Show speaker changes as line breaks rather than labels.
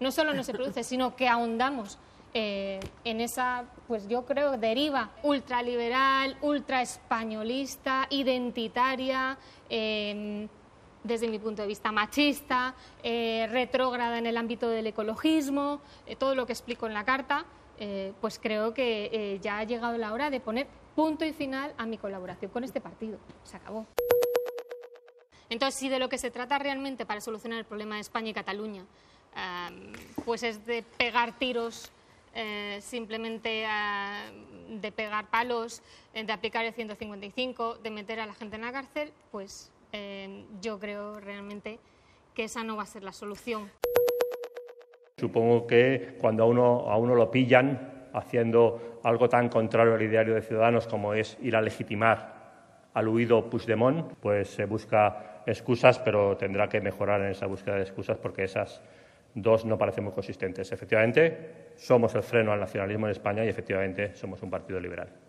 no solo no se produce, sino que ahondamos en esa, pues yo creo, deriva ultraliberal, ultraespañolista, identitaria, desde mi punto de vista machista, retrógrada en el ámbito del ecologismo, todo lo que explico en la carta, pues creo que ya ha llegado la hora de poner punto y final a mi colaboración con este partido. Se acabó. Entonces, si de lo que se trata realmente para solucionar el problema de España y Cataluña, pues es de pegar tiros, simplemente de pegar palos, de aplicar el 155, de meter a la gente en la cárcel, pues yo creo realmente que esa no va a ser la solución.
Supongo que cuando a uno lo pillan haciendo algo tan contrario al ideario de Ciudadanos como es ir a legitimar al huido Puigdemont, pues se busca excusas, pero tendrá que mejorar en esa búsqueda de excusas porque esas dos no parecen muy consistentes. Efectivamente, somos el freno al nacionalismo en España y efectivamente somos un partido liberal.